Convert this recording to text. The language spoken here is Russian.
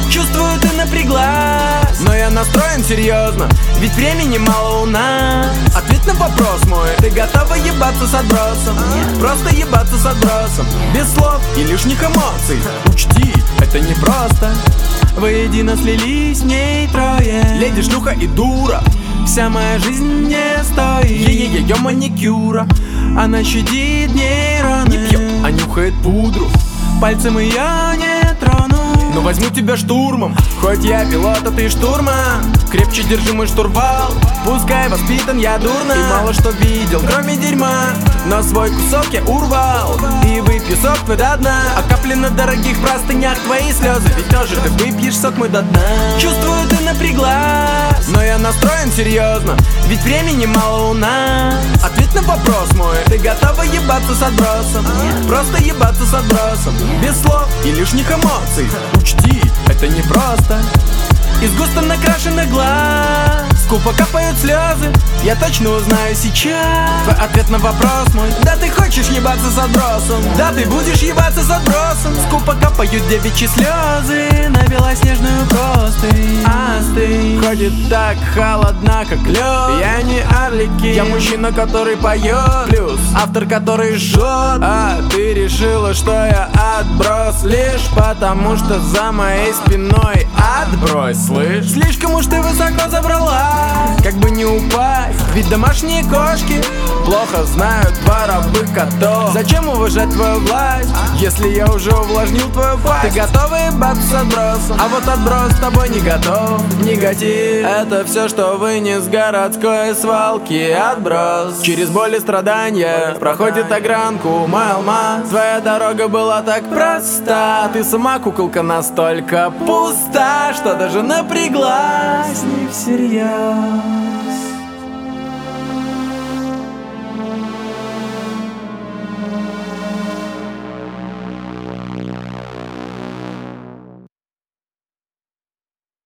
Чувствую, ты напряглась, но я настроен серьезно, ведь времени мало у нас. Ответ на вопрос мой: ты готова ебаться с отбросом? Просто ебаться с отбросом, без слов и лишних эмоций. Учти, это не просто. Воедино слились в ней трое. Леди, шлюха и дура. Вся моя жизнь не стоит ее маникюра. Она щадит нейроны, не пьет, а нюхает пудру. Пальцем ее не трону, но возьму тебя штурмом. Хоть я пилот, а ты штурман. Крепче держи мой штурвал. Пускай воспитан я дурно и мало что видел, кроме дерьма, но свой кусок я урвал и выпью сок твой до дна. А капли на дорогих простынях твои слезы, ведь тоже ты выпьешь сок мой до дна. Чувствую, ты напряглась, но я настроен серьезно, ведь времени мало у нас. Ответ на вопрос мой: ты готова ебаться с отбросом? Просто ебаться с отбросом, без слов и лишних эмоций. Учти, это не просто. Из густо накрашенных глаз скупо капают слезы, я точно узнаю сейчас твой ответ на вопрос мой. Да, ты хочешь ебаться с отбросом, да, ты будешь ебаться с отбросом. Скупо капают девичьи слезы на белоснежную простынь. Остынь. Ходит так холодна, как лед. Я не Арлекин, я мужчина, который поет, плюс автор, который жжет. А ты решила, что я отброс лишь потому, что за моей спиной отбрось, слышь? Слишком уж ты высоко забралась, как бы не упасть, ведь домашние кошки плохо знают дворовых котов. Зачем уважать твою власть, если я уже увлажнил твою пасть? Ты готова ебаться с отбросом, а вот отброс с тобой не готов. Негатив — это все, что вынес городской свалки. Отброс через боль и страдания проходит огранку, мой алмаз. Твоя дорога была так проста, ты сама куколка настолько пуста, что даже напряглась не всерьез.